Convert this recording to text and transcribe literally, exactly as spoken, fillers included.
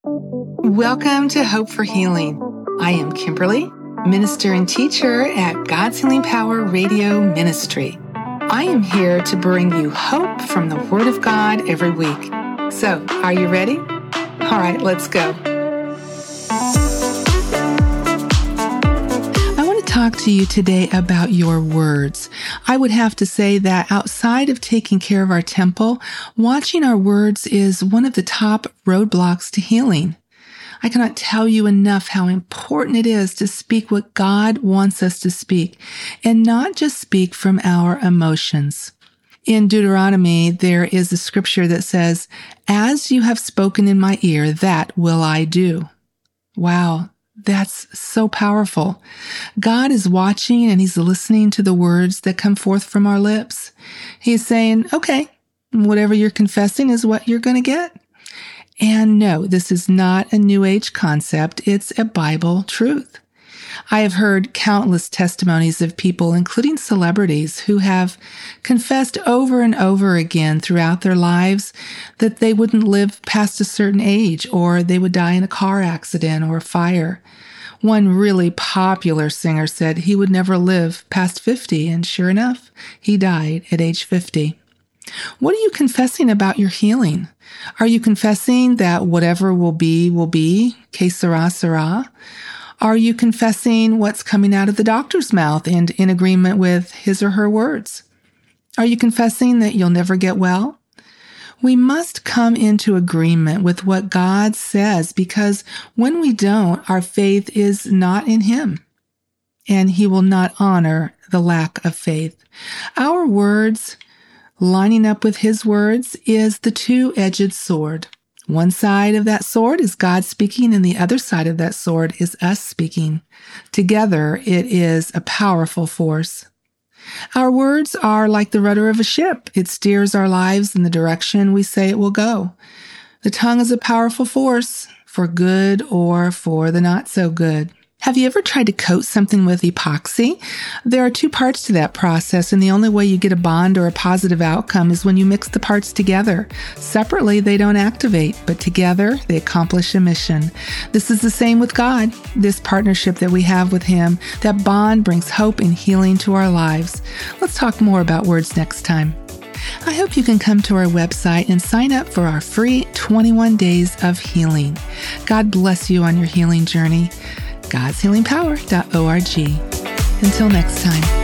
Welcome to Hope for Healing. I am Kimberly, minister and teacher at God's Healing Power Radio Ministry. I am here to bring you hope from the Word of God every week. So, are you ready? All right, let's go. I want to talk to you today about your words. I would have to say that outside of taking care of our temple, watching our words is one of the top roadblocks to healing. I cannot tell you enough how important it is to speak what God wants us to speak and not just speak from our emotions. In Deuteronomy, there is a scripture that says, "As you have spoken in my ear, that will I do." Wow, that's so powerful. God is watching and He's listening to the words that come forth from our lips. He's saying, okay, whatever you're confessing is what you're going to get. And no, this is not a New Age concept. It's a Bible truth. I have heard countless testimonies of people, including celebrities, who have confessed over and over again throughout their lives that they wouldn't live past a certain age, or they would die in a car accident or a fire. One really popular singer said he would never live past fifty, and sure enough, he died at age fifty. What are you confessing about your healing? Are you confessing that whatever will be, will be, que sera, sera? Are you confessing what's coming out of the doctor's mouth and in agreement with his or her words? Are you confessing that you'll never get well? We must come into agreement with what God says, because when we don't, our faith is not in Him, and He will not honor the lack of faith. Our words lining up with His words is the two-edged sword. One side of that sword is God speaking, and the other side of that sword is us speaking. Together, it is a powerful force. Our words are like the rudder of a ship. It steers our lives in the direction we say it will go. The tongue is a powerful force, for good or for the not so good. Have you ever tried to coat something with epoxy? There are two parts to that process, and the only way you get a bond or a positive outcome is when you mix the parts together. Separately, they don't activate, but together, they accomplish a mission. This is the same with God. This partnership that we have with Him, that bond brings hope and healing to our lives. Let's talk more about words next time. I hope you can come to our website and sign up for our free twenty-one days of healing. God bless you on your healing journey. Gods Healing Power dot org. Until next time.